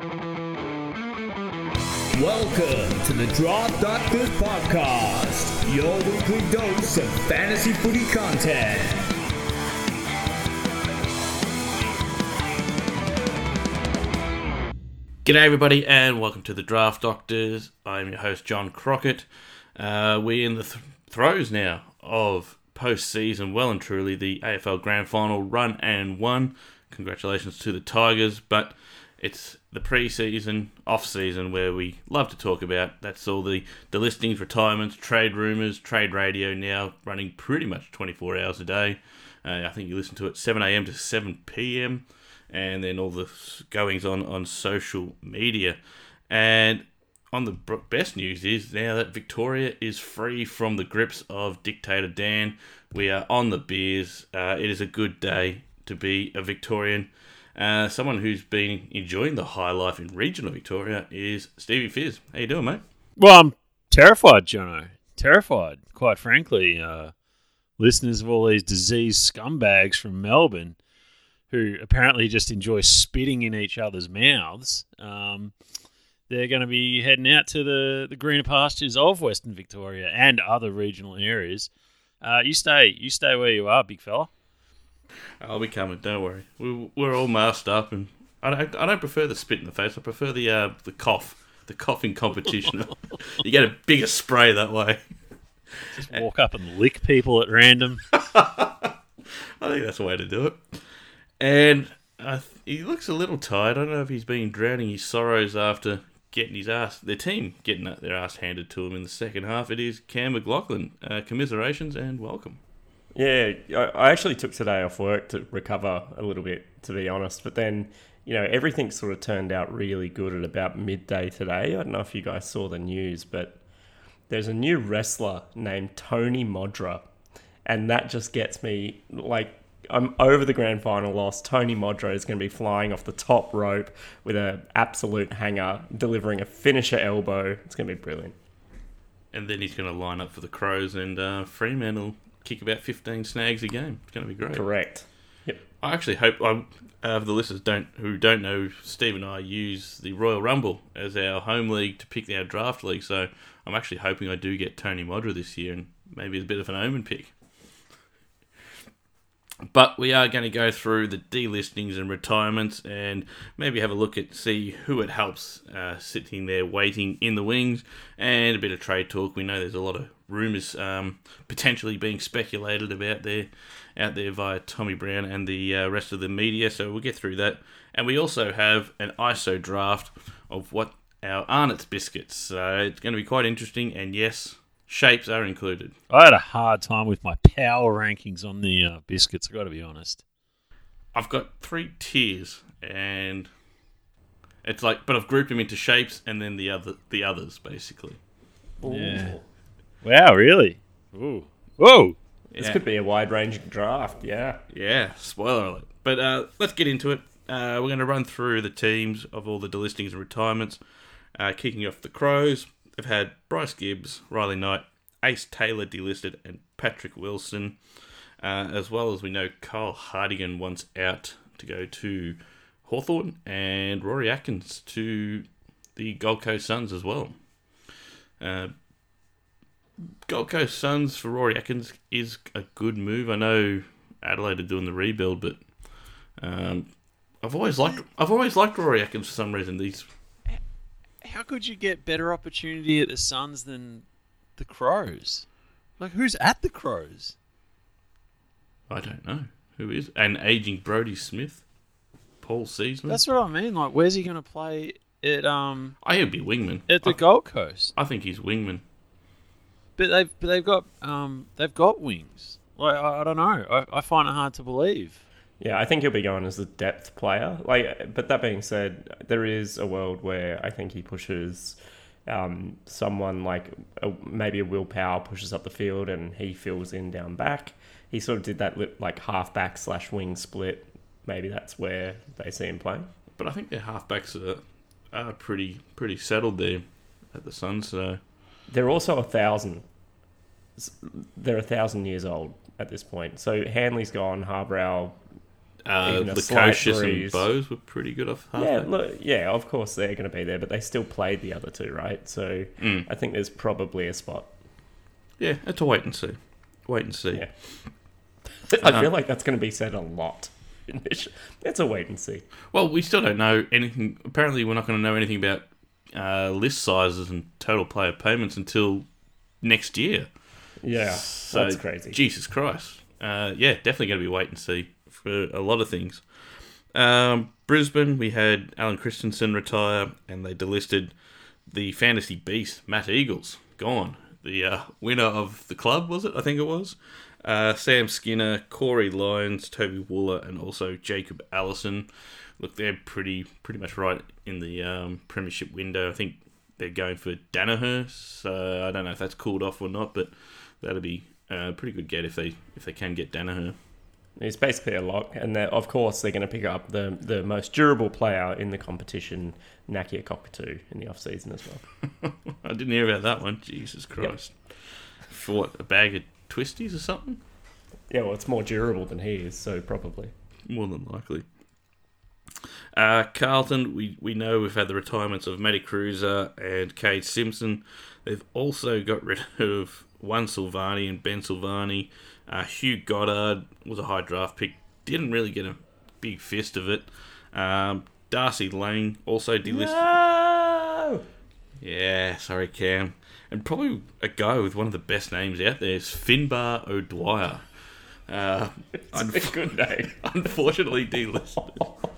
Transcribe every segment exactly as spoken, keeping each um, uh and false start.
Welcome to the Draft Doctors Podcast, your weekly dose of fantasy footy content. G'day everybody and welcome to the Draft Doctors. I'm your host John Crockett. Uh, we're in the th- throes now of post-season, well and truly the A F L Grand Final run and won. Congratulations to the Tigers, but it's the pre-season, off-season where we love to talk about. That's all the, the listings, retirements, trade rumours, trade radio now running pretty much twenty-four hours a day. Uh, I think you listen to it seven a.m. to seven p.m. and then all the goings on on social media. And on the best news is now that Victoria is free from the grips of Dictator Dan. We are on the beers. Uh, it is a good day to be a Victorian. Uh, someone who's been enjoying the high life in regional Victoria is Stevie Fizz. How you doing, mate? Well, I'm terrified, Jono. Terrified, quite frankly. Uh, listeners of all these diseased scumbags from Melbourne who apparently just enjoy spitting in each other's mouths, um, they're going to be heading out to the, the greener pastures of Western Victoria and other regional areas. Uh, you stay, you stay where you are, big fella. I'll be coming. Don't worry. We, we're all masked up, and I don't, I don't prefer the spit in the face. I prefer the uh, the cough, the coughing competition. You get a bigger spray that way. Just walk up and lick people at random. I think that's the way to do it. And uh, he looks a little tired. I don't know if he's been drowning his sorrows after getting his ass, their team getting their ass handed to him in the second half. It is Cam McLaughlin. Uh, commiserations and welcome. Yeah, I actually took today off work to recover a little bit, to be honest. But then, you know, everything sort of turned out really good at about midday today. I don't know if you guys saw the news, but there's a new wrestler named Tony Modra. And that just gets me, like, I'm over the grand final loss. Tony Modra is going to be flying off the top rope with an absolute hanger, delivering a finisher elbow. It's going to be brilliant. And then he's going to line up for the Crows, and uh, Fremantle kick about fifteen snags a game. It's going to be great. Correct. Yep. I actually hope, um, uh, for the listeners don't who don't know, Steve and I use the Royal Rumble as our home league to pick our draft league, so I'm actually hoping I do get Tony Modra this year, and maybe it's a bit of an omen pick. But we are going to go through the delistings and retirements and maybe have a look at see who it helps uh, sitting there waiting in the wings, and a bit of trade talk. We know there's a lot of rumours um, potentially being speculated about there out there via Tommy Brown and the uh, rest of the media, so we'll get through that. And we also have an I S O draft of what our Arnott's biscuits, so it's going to be quite interesting, and yes, shapes are included. I had a hard time with my power rankings on the uh, biscuits, I've got to be honest. I've got three tiers, and it's like, but I've grouped them into shapes and then the other the others, basically. Yeah. Wow, really? Ooh. Whoa! This Yeah. could be a wide-ranging draft, yeah. Yeah, spoiler alert. But uh, let's get into it. Uh, we're going to run through the teams of all the delistings and retirements. Uh, kicking off the Crows, they've had Bryce Gibbs, Riley Knight, Ace Taylor delisted, and Patrick Wilson, uh, as well as we know Kyle Hardigan wants out to go to Hawthorn, and Rory Atkins to the Gold Coast Suns as well. Uh, Gold Coast Suns for Rory Atkins is a good move. I know Adelaide are doing the rebuild, but um, I've always liked I've always liked Rory Atkins for some reason. These How could you get better opportunity at the Suns than the Crows? Like, who's at the Crows? I don't know who is an aging Brodie Smith, Paul Season. That's what I mean. Like, where's he going to play at um I he'd be wingman at the I, Gold Coast? I think he's wingman. But they've but they've got um they've got wings. Like, I, I don't know. I, I find it hard to believe. Yeah, I think he'll be going as a depth player. Like, but that being said, there is a world where I think he pushes um, someone like a, maybe a Will Powell pushes up the field and he fills in down back. He sort of did that like half back slash wing split. Maybe that's where they see him playing. But I think their halfbacks are are pretty pretty settled there at the Suns. So they're also a thousand. They're a thousand years old at this point. So Hanley's gone, Harbrow. Uh, even a slight Lukosius and breeze. Bose were pretty good off half. Yeah, look, yeah, of course they're going to be there, but they still played the other two, right? So Mm. I think there's probably a spot. Yeah, it's a wait and see. Wait and see. Yeah. I feel like that's going to be said a lot. It's a wait and see. Well, we still don't know anything. Apparently, we're not going to know anything about uh, list sizes and total player payments until next year. Yeah, So, that's crazy. Jesus Christ. Uh, yeah, definitely going to be wait and see for a lot of things. Um, Brisbane, we had Alan Christensen retire, and they delisted the fantasy beast, Matt Eagles, gone. The uh, winner of the club, was it? I think it was. Uh, Sam Skinner, Corey Lyons, Toby Wooler, and also Jacob Allison. Look, they're pretty pretty much right in the um, premiership window. I think they're going for Danaher, so I don't know if that's cooled off or not, but that'll be a pretty good get if they if they can get Danaher. It's basically a lock, and they're- of course they're going to pick up the the most durable player in the competition, Nakia Cockatoo, in the off season as well. I didn't hear about that one. Jesus Christ. For what, a bag of twisties or something? Yeah, well, it's more durable than he is, so probably. More than likely. Uh, Carlton, we, we know we've had the retirements of Matty Cruiser and Cade Simpson. They've also got rid of one Silvani and Ben Silvani. Uh, Hugh Goddard was a high draft pick. Didn't really get a big fist of it. Um, Darcy Lane also delisted. No! Yeah, sorry, Cam. And probably a guy with one of the best names out there is Finbar O'Dwyer. Uh, It's a good name. unfortunately delisted.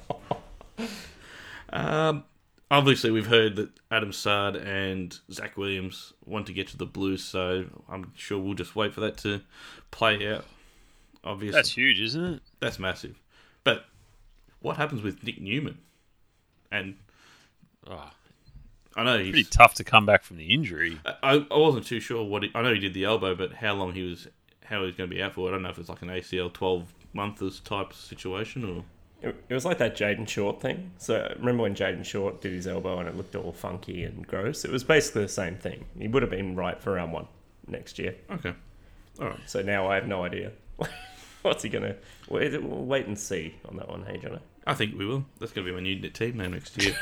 um, obviously, we've heard that Adam Sard and Zach Williams want to get to the Blues, so I'm sure we'll just wait for that to play out. Obviously, That's huge, isn't it? that's massive. But what happens with Nick Newman? And Oh, I know pretty he's. tough to come back from the injury. I, I wasn't too sure what he, I know he did the elbow, but how long he was, how he was going to be out for. I don't know if it's like an A C L twelve months type situation or. It, it was like that Jaden Short thing. So remember when Jaden Short did his elbow and it looked all funky and gross? It was basically the same thing. He would have been right for round one next year. Okay, all right. So now I have no idea. What's he gonna? We'll we'll wait and see on that one. Hey, Jono. I think we will. That's going to be my new team name next year.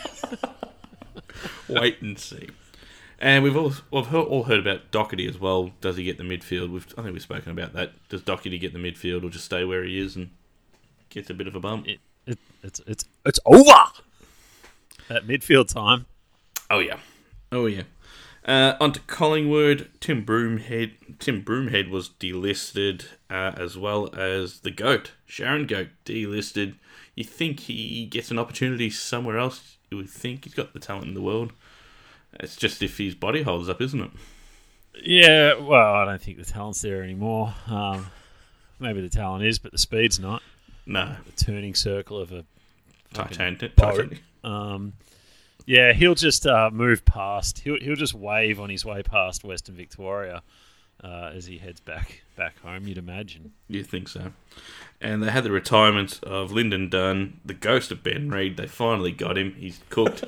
Wait and see. And we've all we've heard, all heard about Doherty as well. Does he get the midfield? We've I think we've spoken about that. Does Doherty get the midfield or just stay where he is and gets a bit of a bump? It, it, it's it's it's over. At midfield time. Oh yeah, oh yeah. Uh, on to Collingwood. Tim Broomhead. Tim Broomhead was delisted, uh, as well as the GOAT, Sharon Goat, delisted. You think he gets an opportunity somewhere else? You would think he's got the talent in the world. It's just if his body holds up, isn't it? Yeah, well, I don't think the talent's there anymore. Um, maybe the talent is, but the speed's not. No. The turning circle of a Titanic. boat. Titanic. Um, yeah, he'll just uh, move past. He'll he'll just wave on his way past Western Victoria uh, as he heads back back home. You'd imagine. You think so? And they had the retirement of Lyndon Dunn, the ghost of Ben Reid. They finally got him. He's cooked.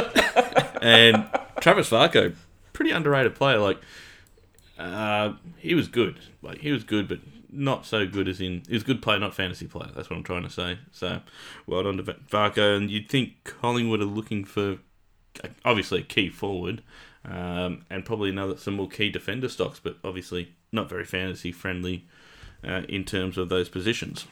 And Travis Varco, pretty underrated player. Like, uh, he was good. Like, he was good, but not so good as in... He was a good player, not fantasy player. That's what I'm trying to say. So, well done to Varco. And you'd think Collingwood are looking for, obviously, a key forward. Um, and probably another some more key defender stocks, but obviously not very fantasy friendly uh, in terms of those positions.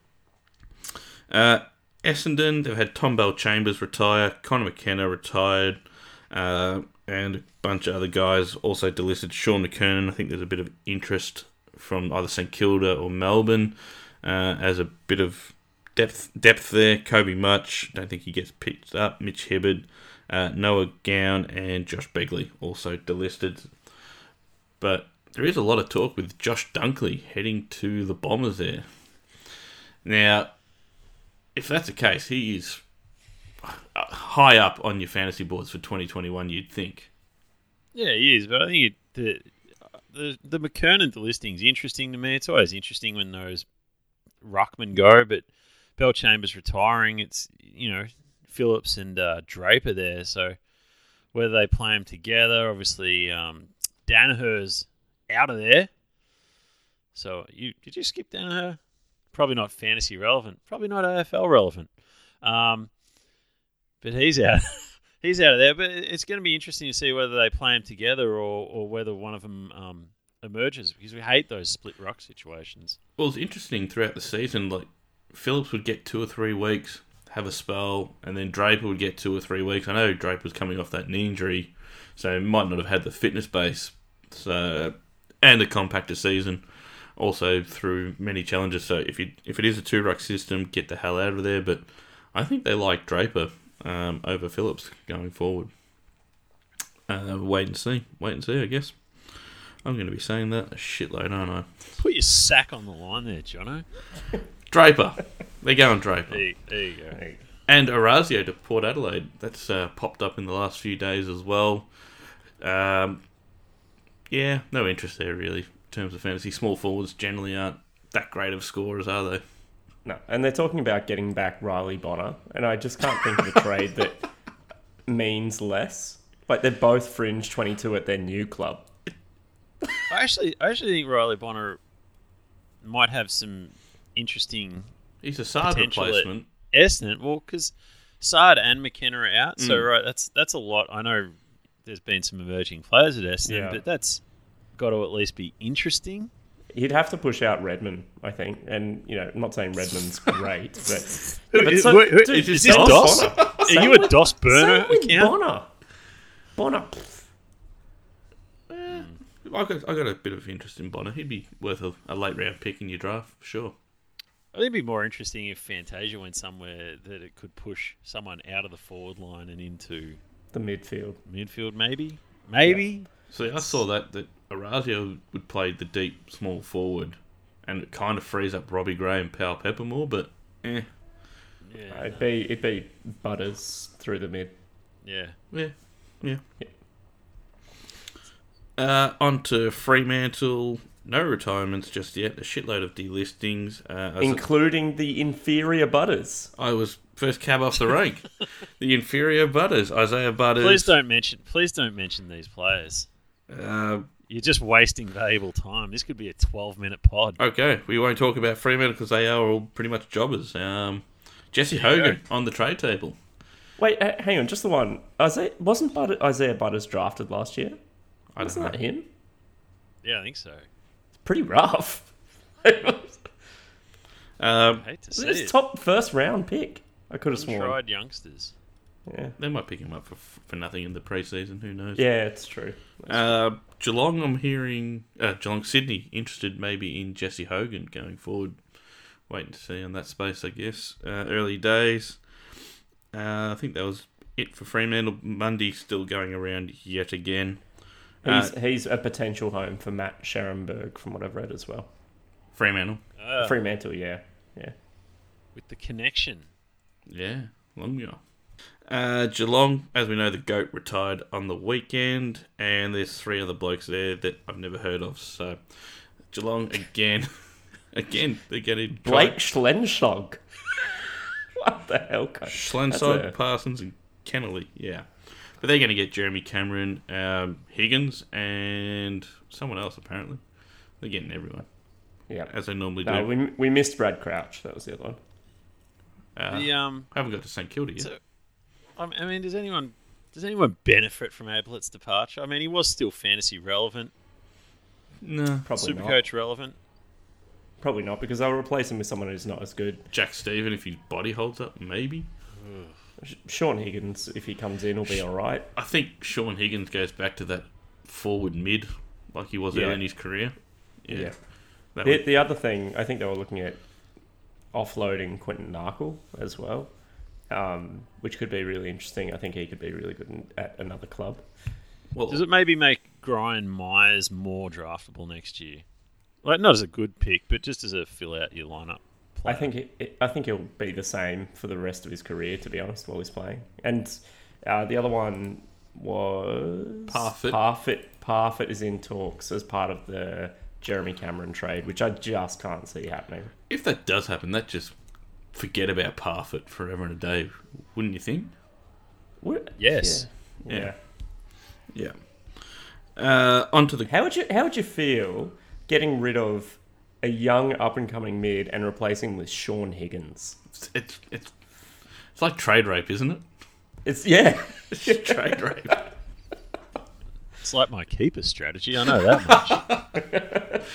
Uh, Essendon, they've had Tom Bell Chambers retire, Connor McKenna retired, uh, and a bunch of other guys also delisted. Sean McKernan, I think there's a bit of interest from either St Kilda or Melbourne uh, as a bit of depth depth there. Kobe Much, don't think he gets picked up. Mitch Hibbard, uh, Noah Gown, and Josh Begley also delisted. But there is a lot of talk with Josh Dunkley heading to the Bombers there. Now, if that's the case, he is high up on your fantasy boards for twenty twenty-one, you'd think. Yeah, he is, but I think it, the the the McKernan delisting is interesting to me. It's always interesting when those ruckmen go, but Bell Chambers retiring, it's, you know, Phillips and uh, Draper there, so whether they play them together, obviously um, Danaher's out of there. So you did you skip Danaher? probably not fantasy relevant, probably not A F L relevant. Um, but he's out. He's out of there. But it's going to be interesting to see whether they play him together or, or whether one of them um, emerges, because we hate those split ruck situations. Well, it's interesting throughout the season. Like Phillips would get two or three weeks, have a spell, and then Draper would get two or three weeks. I know Draper was coming off that knee injury, so he might not have had the fitness base, so and a compactor season. Also through many challenges. So if you if it is a two ruck system, get the hell out of there. But I think they like Draper um, over Phillips going forward. Uh, wait and see. Wait and see, I guess. I'm going to be saying that a shitload, aren't I? Put your sack on the line there, Jono. Draper. They're going Draper. There you, there you go. And Orazio to Port Adelaide. That's uh, popped up in the last few days as well. Um, yeah, no interest there, really, in terms of fantasy. Small forwards generally aren't that great of scorers, are they? No, and they're talking about getting back Riley Bonner, and I just can't think of a trade that means less. Like, they're both fringe twenty-two at their new club. I actually, I actually think Riley Bonner might have some interesting He's a Saad potential replacement. at Essendon. Well, because Saad and McKenna are out, so Mm. right, that's that's a lot. I know there's been some emerging players at Essendon, Yeah. but that's got to at least be interesting. He'd have to push out Redmond, I think. And, you know, I'm not saying Redmond's great, but... Who- but is- so- wait, wait, dude, is same this with Dos? Bonner. Are Same you a with- Dos Burner same with account? Bonner. Bonner. Eh, I got I got a bit of interest in Bonner. He'd be worth a, a late round pick in your draft, for sure. I think it'd be more interesting if Fantasia went somewhere that it could push someone out of the forward line and into The midfield. midfield, maybe. Maybe. See, I saw that that Orazio would play the deep small forward, and it kind of frees up Robbie Gray and Powell Peppermore, but eh, Yeah. Uh, it'd be it'd be Butters through the mid. yeah. yeah, yeah. Yeah. Uh, on to Fremantle. No retirements just yet. A shitload of delistings. Uh, as Including the inferior Butters. I was first cab off the rank. The inferior Butters, Isaiah Butters. Please don't mention. Please don't mention these players. Uh, You're just wasting valuable time. This could be a twelve-minute pod. okay, we won't talk about Fremantle because they are all pretty much jobbers. Um, Jesse Hogan on the trade table. Wait, h- hang on, just the one. Isaiah, wasn't Butter, Isaiah Butters drafted last year? I don't Wasn't know. that him? Yeah, I think so. It's pretty rough. Um, I hate to see It's it. top first round pick. I could have sworn. Untried youngsters. Yeah. they might pick him up for for nothing in the preseason. Who knows? Yeah, it's true. Uh, Geelong, I'm hearing uh, Geelong Sydney interested maybe in Jesse Hogan going forward. Waiting to see on that space, I guess. Uh, early days. Uh, I think that was it for Fremantle. Mundy still going around yet again. He's Uh, he's a potential home for Matt Scherenberg, from what I've read as well. Fremantle. Ah, Fremantle, yeah, yeah. with the connection. Yeah, long year. Uh, Geelong, as we know, the GOAT retired on the weekend, and there's three other blokes there that I've never heard of. So, Geelong again, again, they're getting Blake Schlenschog. What the hell, coach? Schlensog, That's a- Parsons, and Kennelly. Yeah, but they're going to get Jeremy Cameron, um, Higgins, and someone else. Apparently, they're getting everyone Yeah. as they normally do. No, we we missed Brad Crouch. That was the other one. uh, The um, I haven't got to St Kilda yet. so, I mean- I mean, does anyone does anyone benefit from Ablett's departure? I mean, he was still fantasy relevant, no, Probably not. Supercoach relevant. Probably not, because I'll replace him with someone who's not as good. Jack Stephen, if his body holds up, maybe. Sh- Sean Higgins, if he comes in, will be all right. I think Sean Higgins goes back to that forward mid like he was Yeah. early in his career. Yeah. Yeah. That The, would- the other thing, I think they were looking at offloading Quentin Narkle as well, um, which could be really interesting. I think he could be really good in, at another club. well, Does it maybe make Brian Myers more draftable next year? Like, not as a good pick, but just as a fill out your lineup. I think it, it, I think he'll be the same for the rest of his career, to be honest, while he's playing. And uh, the other one was Parfitt. Parfitt. Parfitt is in talks as part of the Jeremy Cameron trade, which I just can't see happening. if that does happen, that just forget about Parfitt forever and a day, wouldn't you think? What? Yes. Yeah. Yeah. Uh, onto the How would you How would you feel getting rid of a young up-and-coming mid and replacing him with Sean Higgins. It's, it's it's it's like trade rape, isn't it? It's yeah, It's trade rape. It's like my keeper strategy. I know that much.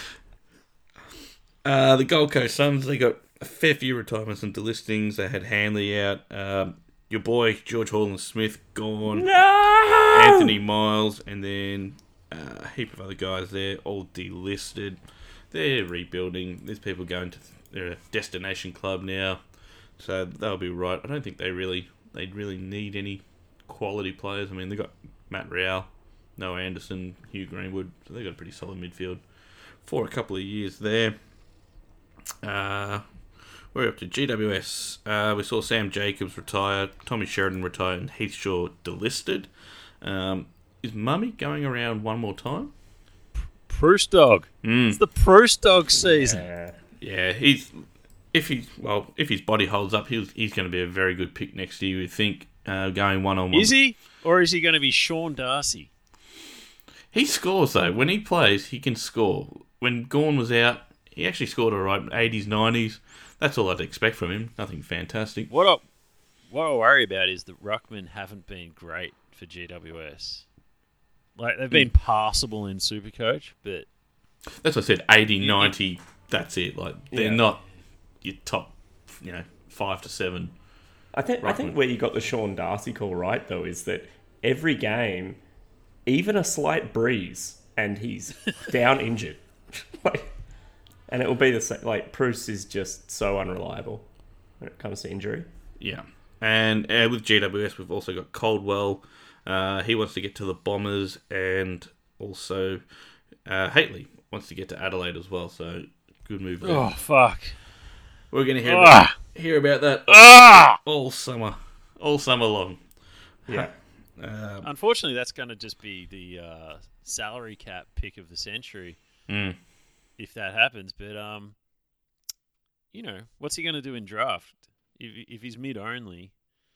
Uh, the Gold Coast Suns, they got a fair few retirements and delistings. They had Hanley out. Um, your boy, George Holland-Smith, gone. no! Anthony Miles, and then uh, a heap of other guys there, all delisted. They're rebuilding. There's people going to their destination club now, so they'll be right. I don't think they really they really need any quality players. I mean, they got Matt Rowell, Noah Anderson, Hugh Greenwood, so they got a pretty solid midfield for a couple of years there. Uh, we're up to G W S. Uh, we saw Sam Jacobs retire, Tommy Sheridan retire, and Heath Shaw delisted. Um, is Mummy going around one more time? Proust dog. Mm. It's the Proust dog season. Yeah. Yeah, he's if he well if his body holds up, he's he's going to be a very good pick next year. You think uh, going one on one? Is he, or is he going to be Sean Darcy? He scores though. When he plays, he can score. When Gawn was out, he actually scored all right, eighties, nineties. That's all I'd expect from him. Nothing fantastic. What I what I worry about is that Ruckman haven't been great for G W S. Like they've been passable in Supercoach, but That's what I said. eighty, ninety. That's it. Like they're Yeah. not your top, you know, five to seven. I think I think Ruckman. where you got the Sean Darcy call right though is that every game, even a slight breeze, and he's down injured. Like, and it will be the same. Like Proust is just so unreliable when it comes to injury. Yeah. And uh, with G W S, we've also got Caldwell. Uh, he wants to get to the Bombers, and also uh, Haitley wants to get to Adelaide as well. So good move there. oh fuck! We're going to hear Ah. about, hear about that Ah! all summer, all summer long. Yeah. Um, Unfortunately, that's going to just be the uh, salary cap pick of the century mm. if that happens. But um, you know, what's he going to do in draft if if he's mid only?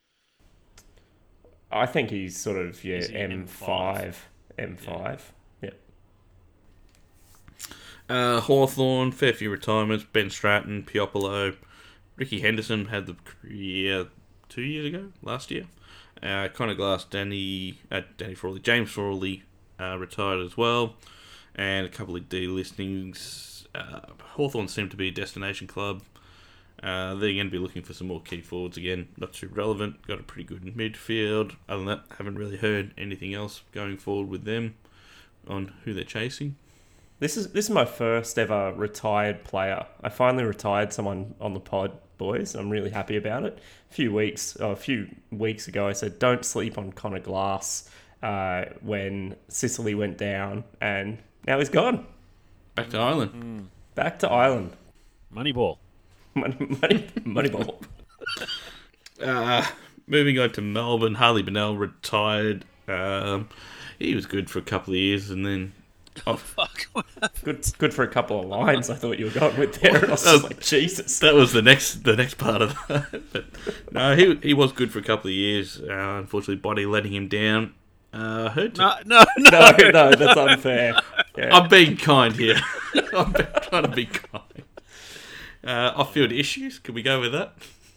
I think he's sort of yeah Is he M M five, M five. Yep. Uh, Hawthorn, fair few retirements. Ben Stratton, Piopolo, Ricky Henderson had the career two years ago, last year. Uh, Connor Glass, Danny, uh, Danny Frawley, James Frawley uh, retired as well, and a couple of delistings. Uh, Hawthorn seemed to be a destination club. Uh, they're going to be looking for some more key forwards again. Not too relevant. Got a pretty good midfield. Other than that, haven't really heard anything else going forward with them on who they're chasing. This is this is my first ever retired player. I finally retired someone on the pod, boys. I'm really happy about it. A few weeks, oh, a few weeks ago, I said don't sleep on Connor Glass uh, when Sicily went down, and now he's gone. Back to Ireland. Back to Ireland. Moneyball. Money, money, money ball. Uh, moving on to Melbourne, Harley Bennell retired. Um, he was good for a couple of years, and then oh, Fuck. Good, good for a couple of lines. I thought you were going with there. And I was just like, Jesus. that was the next the next part of that. But no, he he was good for a couple of years. Uh, unfortunately, body letting him down. Uh, I heard. No, no, no. No, no, that's unfair. Yeah. I'm being kind here. I'm trying to be kind. Uh, off-field issues. Can we go with that?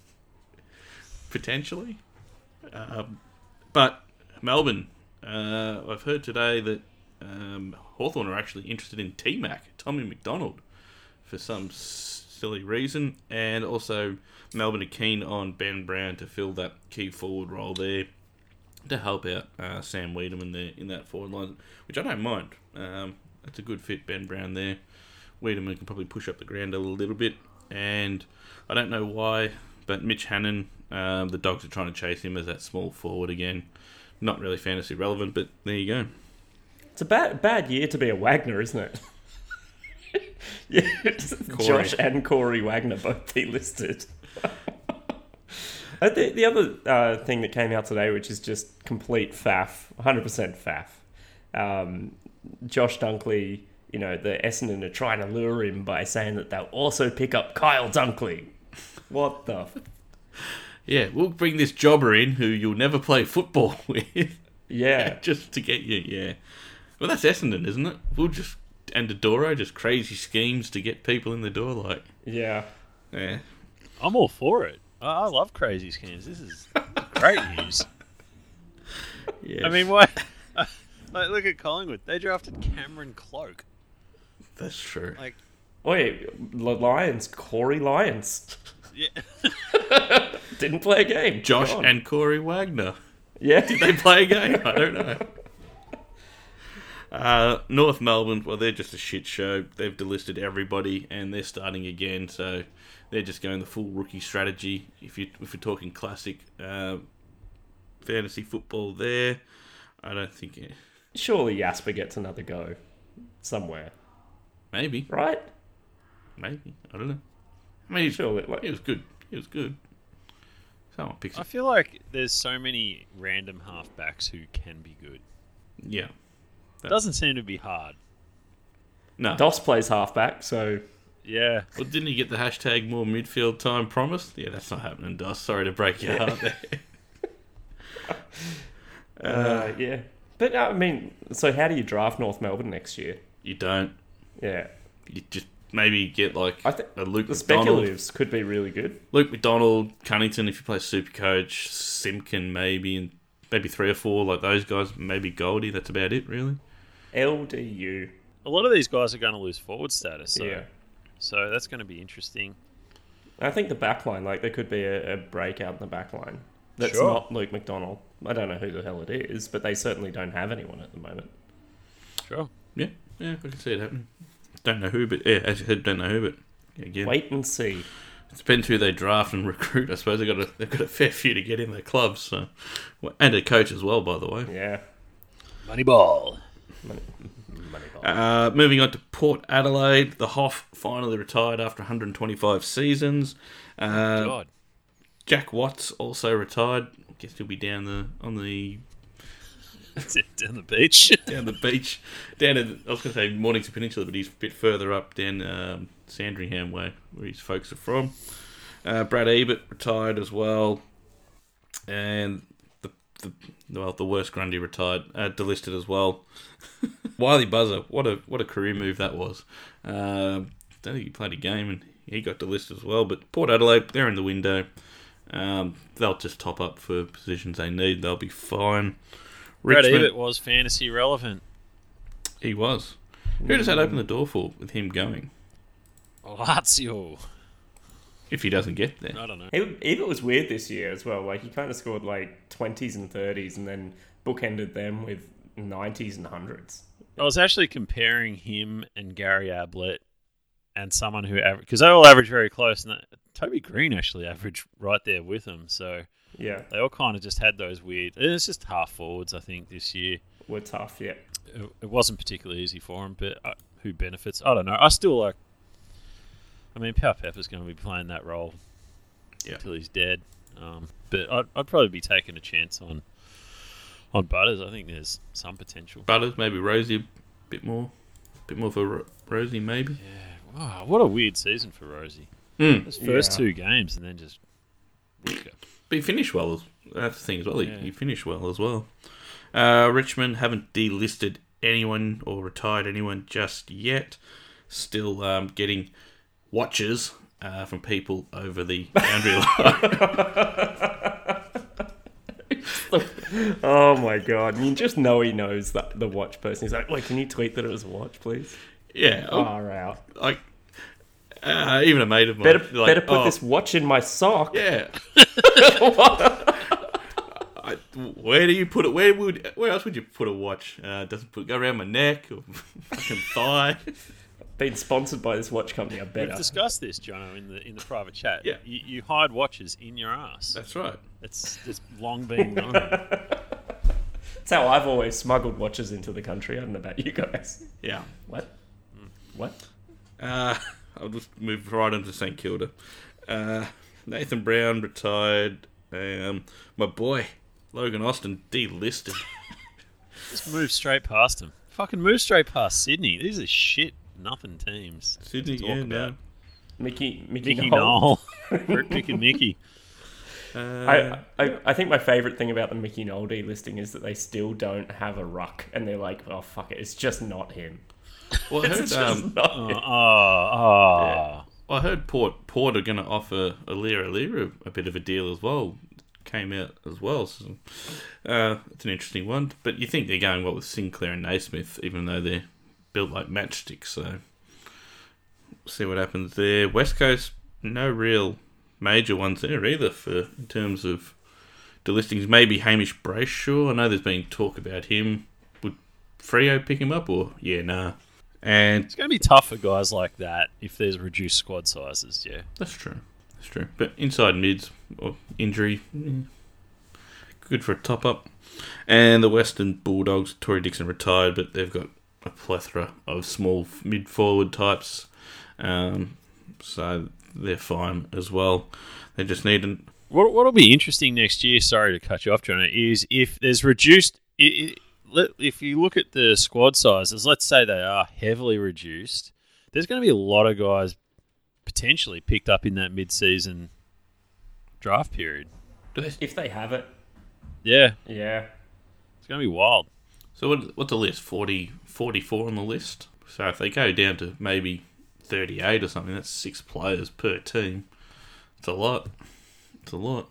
Potentially. Um, but Melbourne, uh, I've heard today that um, Hawthorn are actually interested in T-Mac, Tommy McDonald, for some s- silly reason. And also Melbourne are keen on Ben Brown to fill that key forward role there to help out uh, Sam Wiedemann there in that forward line, which I don't mind. Um, that's a good fit, Ben Brown there. Wiedemann can probably push up the ground a little bit. And I don't know why, but Mitch Hannon, um, the Dogs are trying to chase him as that small forward again. Not really fantasy relevant, but there you go. It's a bad bad year to be a Wagner, isn't it? Yeah, Corey. Josh and Corey Wagner both delisted. Uh, the, the other uh, thing that came out today, which is just complete faff, one hundred percent faff. Um, Josh Dunkley, you know, the Essendon are trying to lure him by saying that they'll also pick up Kyle Dunkley. What the... F- Yeah, we'll bring this jobber in who you'll never play football with. yeah. Just to get you, yeah. Well, that's Essendon, isn't it? We'll just and Dodoro, just crazy schemes to get people in the door. Like, Yeah. yeah, I'm all for it. I, I love crazy schemes. This is great news. yeah. I mean, what? Like, look at Collingwood. They drafted Cameron Cloak. that's true. Like, Wait, the Lions, Corey Lyons. yeah. Didn't play a game. Josh Gone. and Corey Wagner. Yeah. Did they play a game? I don't know. Uh, North Melbourne, well, they're just a shit show. They've delisted everybody, and they're starting again. So they're just going the full rookie strategy. If you if you're talking classic uh, fantasy football, there, I don't think it, Surely Jasper gets another go somewhere, maybe, right? maybe I don't know. I mean, Surely, like, it was good. It was good. Someone picks I it. feel like there's so many random halfbacks who can be good. Yeah. It doesn't seem to be hard. No. Doss plays halfback, so Yeah. Well, didn't he get the hashtag more midfield time promised? Yeah, that's not happening, Doss. Sorry to break your heart there. uh, yeah. But uh, I mean, so how do you draft North Melbourne next year? You don't. Yeah, You just maybe get like I think a Luke the McDonald. speculatives could be really good. Luke McDonald, Cunnington if you play Supercoach, Simpkin maybe, and maybe three or four like those guys. Maybe Goldie. That's about it, really. L D U. A lot of these guys are going to lose forward status, so, Yeah. so that's going to be interesting. I think the backline, like there could be a, a breakout in the backline. That's Sure. not Luke McDonald. I don't know who the hell it is, but they certainly don't have anyone at the moment. Sure. Yeah, yeah, I can see it happening. Don't know who, but yeah, as you said, don't know who, but yeah, again, Wait and see. it depends who they draft and recruit. I suppose they've got a they've got a fair few to get in their clubs, so and a coach as well, by the way. Yeah. Moneyball. Money, money ball. Uh, moving on to Port Adelaide, the Hoff finally retired after one hundred twenty-five seasons. Uh, God. Jack Watts also retired. I guess he'll be down the on the Down the beach. down the beach, down in, I was going to say Mornington Peninsula, but he's a bit further up down um, Sandringham way, where his folks are from. Uh, Brad Ebert retired as well, and the the well the worst Grundy retired, uh, delisted as well. Wiley Buzzer, what a what a career move that was. Uh, don't think he played a game, and he got delisted as well. But Port Adelaide, they're in the window. Um, they'll just top up for positions they need. They'll be fine. Brad Richmond, Ebert was fantasy relevant. he was. Who does that open the door for with him going? Lazio. If he doesn't get there. I don't know. He, Ebert was weird this year as well. Like he kind of scored like twenties and thirties, and then bookended them with nineties and hundreds. I was actually comparing him and Gary Ablett and someone who averaged, because they all average very close, and that, Toby Green actually averaged right there with them. So Yeah, they all kind of just had those weird. It's just half forwards, I think, this year. were tough. Yeah, It, it wasn't particularly easy for him, but uh, who benefits? I don't know. I still like. I mean, Power Pepper's going to be playing that role Yeah. until he's dead. Um, but I'd, I'd probably be taking a chance on on Butters. I think there's some potential. Butters, maybe Rosie a bit more. A bit more for Ro- Rosie, maybe. Yeah. Wow, what a weird season for Rosie. Mm. His first Yeah. two games and then just. But he finished well. as- That's the thing as well. He, Yeah. he finished well as well. Uh, Richmond haven't delisted anyone or retired anyone just yet. Still um, getting watches uh, from people over the boundary line. Oh my god! You just know he knows that the watch person. He's like, "Wait, can you tweet that it was a watch, please?" Yeah. oh, Far out. Like, uh, even a mate of mine. Better, like, better put oh, this watch in my sock. Yeah. I, where do you put it? Where would? Where else would you put a watch? Uh, it doesn't put go around my neck or fucking thigh. Been sponsored by this watch company. I We've better. discussed this, Jono, in the in the private chat. Yeah. You, you hide watches in your ass. That's right. It's it's long been known. That's how I've always smuggled watches into the country. I don't know about you guys. Yeah. What? What? Uh, I'll just move right into St Kilda. Uh, Nathan Brown retired. Um, my boy Logan Austin delisted. Just move straight past him. Fucking move straight past Sydney. These are shit nothing teams. Sydney, to talk yeah, about. no. Mickey, Mickey, Mickey Knoll. Knoll. Rick Pick and Mickey. Uh, I, I I think my favourite thing about the Mickey Nolde listing is that they still don't have a ruck, and they're like, oh fuck it, it's just not him. well, I heard, It's just um, not Oh, him. oh, oh. I heard Port Port are going to offer Alira Alira a bit of a deal as well. Came out as well. So, uh, it's an interesting one. But you think they're going what with Sinclair and Naismith, even though they're built like matchsticks. So see what happens there. West Coast, no real major ones there either for in terms of delistings. Maybe Hamish Brayshaw. I know there's been talk about him. Would Freo pick him up or yeah, nah. And It's going to be tough for guys like that if there's reduced squad sizes, yeah. that's true. That's true. But inside mids or injury, mm, good for a top up. And the Western Bulldogs, Tory Dixon retired, but they've got a plethora of small mid forward types. Um, so they're fine as well. They just need an. What what'll be interesting next year, sorry to cut you off, John, is if there's reduced... It, it, let- if you look at the squad sizes, let's say they are heavily reduced, there's going to be a lot of guys potentially picked up in that mid-season draft period. Do they, If they have it, Yeah, yeah. it's going to be wild. so what, what's the list? forty, forty-four on the list. So if they go down to maybe thirty-eight or something, that's six players per team. It's a lot. It's a lot.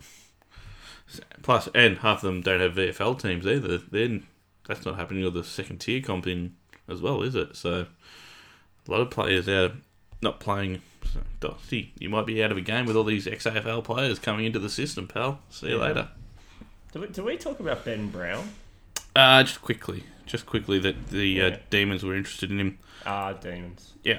Plus, and half of them don't have V F L teams either. Then that's not happening with the second tier comp in as well, is it? So a lot of players out not playing. So, Dusty, you might be out of a game with all these X A F L players coming into the system, pal. See you Yeah. later. Do we, do we talk about Ben Brown? Uh, just quickly, just quickly that the uh, Yeah. Demons were interested in him. Ah, Demons. Yeah.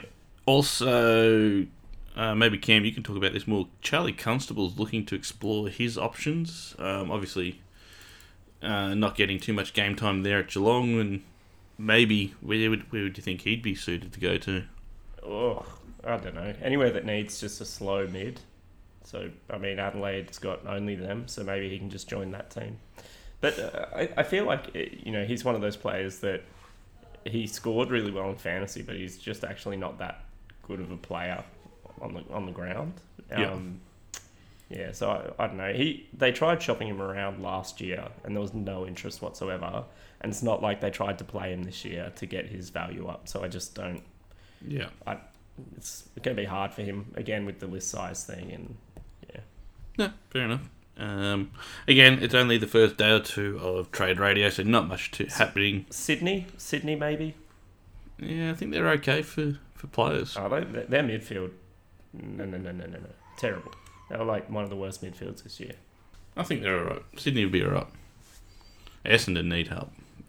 Also, uh, maybe Cam, you can talk about this more. Charlie Constable's looking to explore his options. Um, obviously, uh, not getting too much game time there at Geelong, and maybe where would where would you think he'd be suited to go to? Oh, I don't know. Anywhere that needs just a slow mid. So, I mean, Adelaide's got only them, so maybe he can just join that team. But uh, I, I feel like, eh, you know, he's one of those players that he scored really well in fantasy, but he's just actually not that good of a player on the on the ground. Yeah. Um, yeah, so I, I don't know. He They tried shopping him around last year, and there was no interest whatsoever. And it's not like they tried to play him this year to get his value up. So I just don't... Yeah. I, it's going to be hard for him again with the list size thing, and yeah, No, fair enough. Um, again, it's only the first day or two of trade radio, so not much to happening. Sydney, Sydney maybe. Yeah, I think they're okay for, for players. Are they? Their their midfield, no, no, no, no, no, no, terrible. They're like one of the worst midfields this year. I think they're alright. Sydney will be alright. Essendon need help.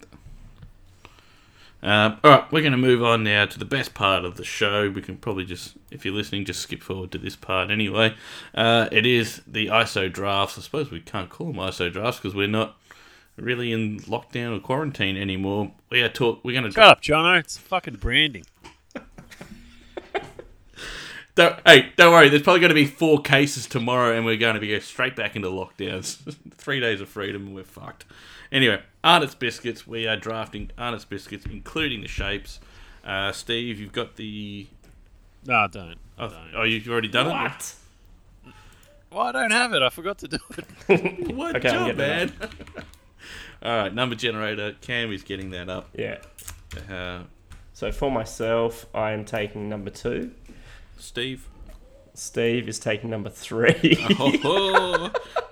Um, alright, we're going to move on now to the best part of the show. We can probably just, if you're listening, just skip forward to this part anyway. Uh, it is the I S O drafts. I suppose we can't call them I S O drafts because we're not really in lockdown or quarantine anymore. We are talk. We're going to Shut up, Jono. It's fucking branding. Don't, hey, don't worry. There's probably going to be four cases tomorrow, and we're going to be go straight back into lockdowns. Three days of freedom, and we're fucked. Anyway, Arnott's Biscuits. We are drafting Arnott's Biscuits, including the shapes. Uh, Steve, you've got the. No, don't. Oh, don't. oh you've already done What? Well, I don't have it. I forgot to do it. it. What Okay, I'm job, getting man? All right, number generator. Cam is getting that up. Yeah. Uh, So for myself, I am taking number two. Steve. Steve is taking number three. Oh,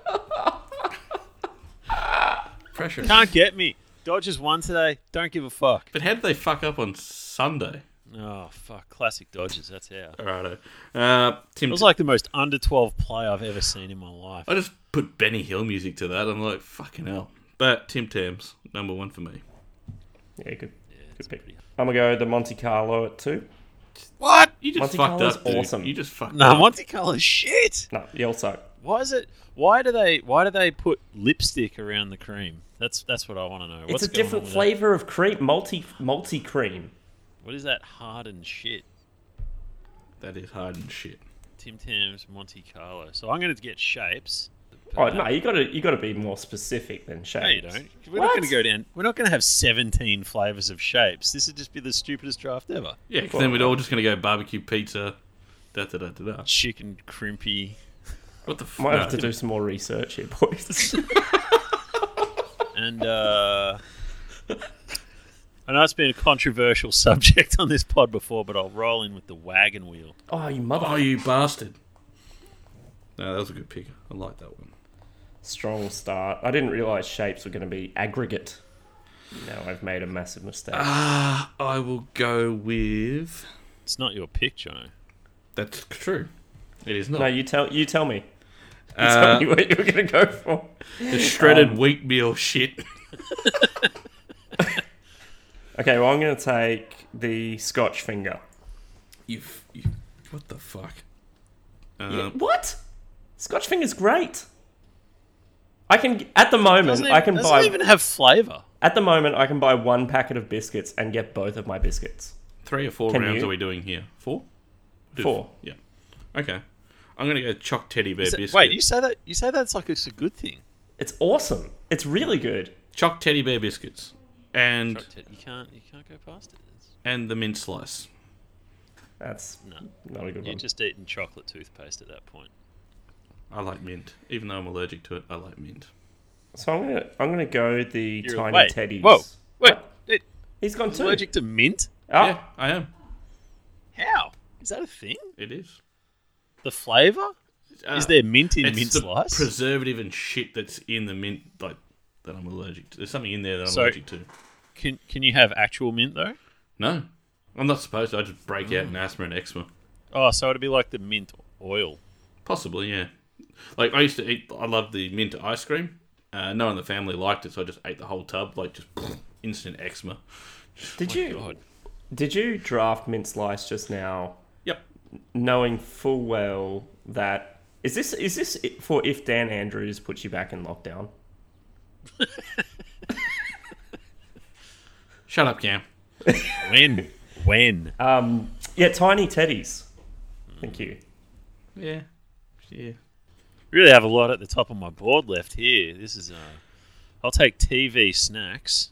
pressure. Can't get me. Dodgers won today. Don't give a fuck. But how did they fuck up on Sunday? Oh, fuck. Classic Dodgers. That's how. All right. Uh, Tim. It was like the most under twelve play I've ever seen in my life. I just put Benny Hill music to that. I'm like, fucking hell. But Tim Tams, number one for me. Yeah, good. Yeah, Good it's pick. pretty- I'm gonna go the Monte Carlo at two. What? You just Monte fucked Carlo's up, dude. awesome. You just fucked No, up. Monte Carlo shit. No, you'll suck. Why is it? Why do they? Why do they put lipstick around the cream? That's that's what I want to know. What's It's a going on different with flavor of cream, multi multi cream. that? What is that hardened shit? That is hard and shit. Tim Tams Monte Carlo. So I'm going to get shapes. Oh no, you gotta you gotta be more specific than No, shapes. you don't. We're What? not going to go down. We're not going to have seventeen flavors of shapes. This would just be the stupidest draft ever. Yeah, because then we're all just going to go barbecue pizza, da da da da da. Chicken crimpy. What the f- Might no, have to do some more research here, boys. And uh, I know it's been a controversial subject on this pod before, but I'll roll in with the wagon wheel. Oh, you mother... Oh, you bastard. No, that was a good pick. I like that one. Strong start. I didn't realise shapes were going to be aggregate. Now I've made a massive mistake. Ah, uh, I will go with... It's not your pick, Jono. That's true. It is not. No, you tell you tell me. You Uh, tell me what you were going to go for. The shredded Um, wheat meal shit. Okay, well, I'm going to take the Scotch finger. You've, you what the fuck? Um, Yeah, what? Scotch finger's great. I can at the moment Doesn't I even, can doesn't buy even have flavour. at the moment I can buy one packet of biscuits and get both of my biscuits. Three or four Can rounds you? are we doing here? Four? Do- Four. Yeah. Okay. I'm gonna go choc teddy bear Is it- biscuit. wait, you say that? You say that's like it's a good thing. It's awesome. It's really good. choc teddy bear biscuits and You can't. You can't go past it. It's, and the mint slice. That's no, not a good you're one. just eating chocolate toothpaste at that point. I like mint, even though I'm allergic to it. I like mint. So I'm gonna I'm gonna go the You're- tiny wait, teddies. Whoa, wait, What? it, He's gone too. allergic to mint? Oh, Yeah, I am. How is that a thing? It is. The flavour? Uh, Is there mint in it's mint the slice? preservative and shit that's in the mint, like that I'm allergic to. There's something in there that I'm So- allergic to. Can Can you have actual mint though? No, I'm not supposed to. I just break out in asthma and eczema. Oh, so it'd be like the mint oil. Possibly, yeah. Like I used to eat. I loved the mint ice cream. Uh, no one in the family liked it, so I just ate the whole tub. Like just instant eczema. did you God. did you draft mint slice just now, Yep. knowing full well that is this is this it for if Dan Andrews puts you back in lockdown? Shut up, Cam. When? When? Um, yeah, tiny teddies. Thank you. Yeah. Yeah. Really have a lot at the top of my board left here. This is uh I'll take T V snacks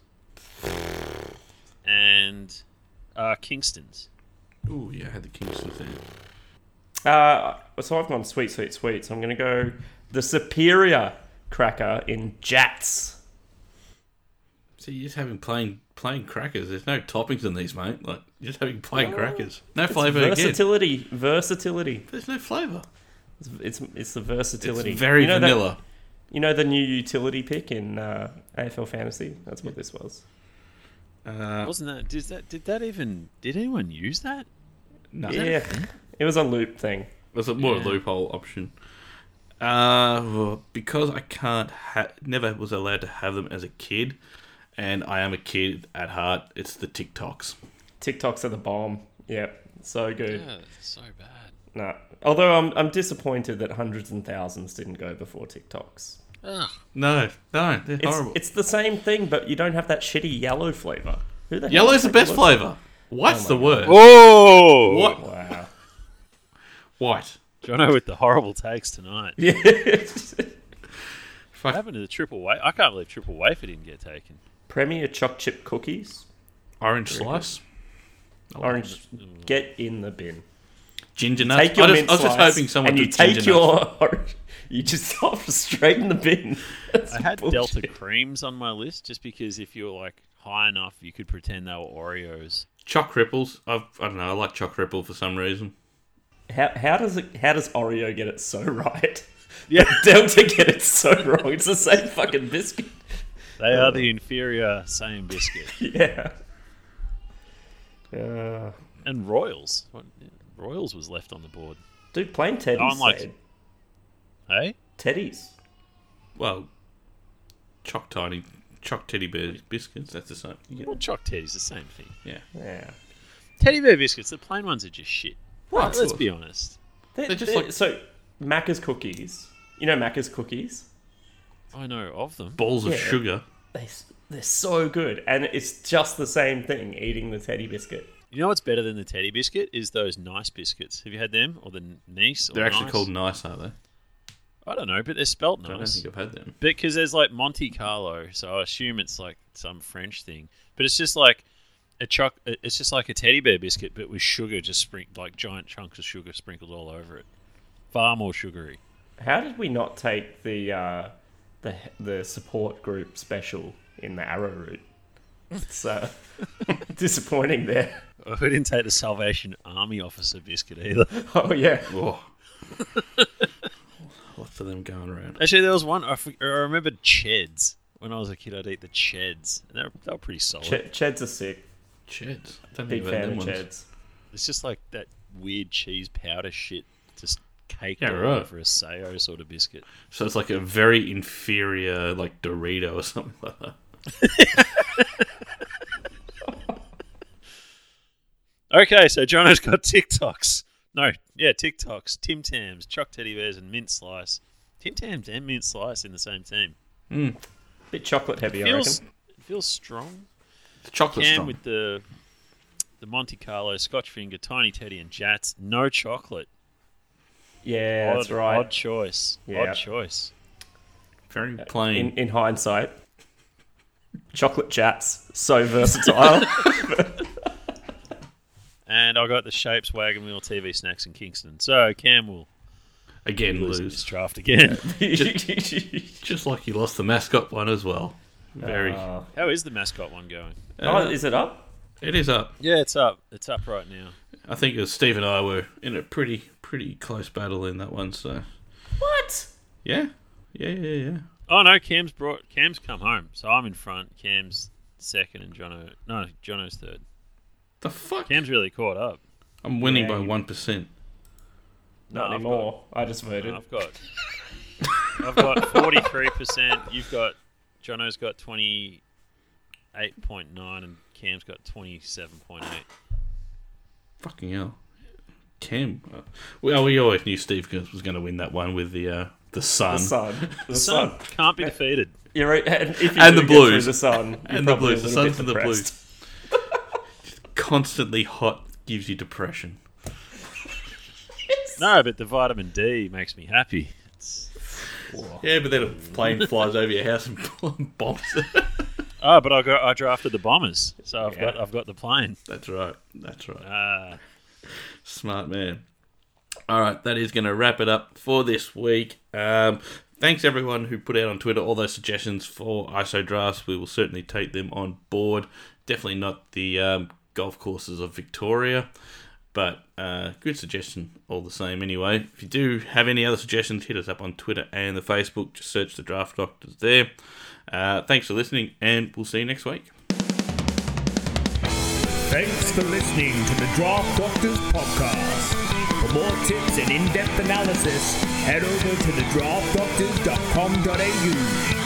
and uh Kingston's. Ooh, yeah. I had the Kingston thing. Uh, so I've gone sweet, sweet, sweet. So I'm going to go the Superior cracker in Jats. See, you're just having plain plain crackers. There's no toppings in these, mate. Like you're just having plain crackers. No It's flavour again. versatility, versatility. There's no flavour. It's, it's it's the versatility. It's very you know that- vanilla. you know the new utility pick in uh, A F L Fantasy? That's what this was. Uh, Wasn't that did that did that even did anyone use that? no. Yeah, it was a loop thing. There's a more Yeah. loophole option. Uh, well, because I can't, ha- never was allowed to have them as a kid, and I am a kid at heart. It's the TikToks. TikToks are the bomb. Yeah, so good. Yeah, so bad. Nah. Although I'm I'm disappointed that hundreds and thousands didn't go before TikToks. Ugh. No, no, they're It's horrible. it's the same thing, but you don't have that shitty yellow flavor. Who the hell Yellow's the is that best yellow- flavour. White's Oh the my worst. Oh, What? Wow. White. Jono with the horrible takes tonight. Yeah. What Fuck. happened to the triple wafer? I can't believe triple wafer didn't get taken. Premier choc chip cookies. Orange slice. Orange. Get in the bin. Ginger nuts. Take your I, just, mint I was just slice hoping someone and you did take ginger your nuts. orange. You just drop straight in the bin. That's I had bullshit. Delta creams on my list just because if you were like high enough, you could pretend they were Oreos. Choc ripples. I've, I don't know. I like choc ripple for some reason. How how does it? How does Oreo get it so right? Yeah, Delta get it so wrong. It's the same fucking biscuit. they are the inferior same biscuit. Yeah. Uh, And Royals. What, Royals was left on the board. dude, plain teddies. I'm like- Said. Hey? Teddies. Well, choc tiny, choc teddy bear biscuits. That's the same. Yeah. Well, choc teddy's the same thing. yeah. Yeah. Teddy bear biscuits, the plain ones are just shit. What? Let's be honest. They're, They're just they're- like- so. Macca's cookies. You know Macca's cookies. I know of them. Balls of Yeah. sugar. They they're so good, and it's just the same thing. Eating the teddy biscuit. You know what's better than the teddy biscuit is those nice biscuits. Have you had them or the nice? Or They're actually nice? called nice, are they? I don't know, but they're spelt I don't nice. think I've had them. Because there's like Monte Carlo, so I assume it's like some French thing. But it's just like a choc. It's just like a teddy bear biscuit, but with sugar, just sprink like giant chunks of sugar sprinkled all over it. Far more sugary. How did we not take the uh, the the support group special in the arrowroot? It's uh, disappointing there. We didn't take the Salvation Army officer biscuit either. Oh yeah. Oh. Lots of them going around. Actually, there was one. I, f- I remembered Cheds. When I was a kid, I'd eat the Cheds. And they were, they were pretty solid. Ch- Cheds are sick. Cheds. I don't Big think about fan them of ones. Cheds. It's just like that weird cheese powder shit, just caked Yeah, all right. over a Sayo sort of biscuit. So it's like a very inferior, like Dorito or something like that. Okay, so Jono's got TikToks. No, yeah, TikToks, Tim Tams, Choc Teddy Bears, and Mint Slice. Tim Tams and Mint Slice in the same team. Mm. Bit chocolate heavy, I Feels, reckon. it feels strong. It's chocolate Cam strong. with the the Monte Carlo, Scotch Finger, Tiny Teddy, and Jats. No chocolate. Yeah, odd, that's right. Odd choice. Yeah. Odd choice. Very plain. In, in hindsight, chocolate chats, so versatile. And I got the Shapes Wagon Wheel T V Snacks in Kingston. So Cam will Again, lose lose. this draft again. Just like you lost the mascot one as well. Very. Uh, How is the mascot one going? oh, is it up? It is up. Yeah, it's up. It's up right now. I think it was Steve and I were in a pretty, pretty close battle in that one. So What? yeah, yeah, yeah, yeah. Oh no, Cam's brought Cam's come home, so I'm in front. Cam's second, and Jono. No, Jono's third. The fuck? Cam's really caught up. I'm winning Yeah, by you- one percent. Not No, I've anymore. I just voted. I've got. I've got forty-three percent. You've got. Jono's got twenty-eight point nine, and Cam's got twenty-seven point eight. Fucking hell. Cam. Uh, well, we always knew Steve was going to win that one with the uh, the sun. The sun. The, The sun sun. can't be defeated. You're right. And, if you And do the get through Blues. The sun. You're And the probably blues. a The little suns bit and the depressed. blues. Constantly hot gives you depression. No, but the vitamin D makes me happy. It's... Yeah, but then a plane flies over your house and bombs it. Oh, but I got I drafted the Bombers, so I've Yeah. got I've got the plane. That's right. That's right. Ah, Smart man. All right, that is going to wrap it up for this week. Um, thanks everyone who put out on Twitter all those suggestions for I S O drafts. We will certainly take them on board. Definitely not the um, golf courses of Victoria, but uh, good suggestion all the same anyway. If you do have any other suggestions, hit us up on Twitter and the Facebook. Just search the Draft Doctors there. Uh, thanks for listening, and we'll see you next week. Thanks for listening to the Draft Doctors podcast. For more tips and in-depth analysis, head over to the draft doctors dot com dot a u.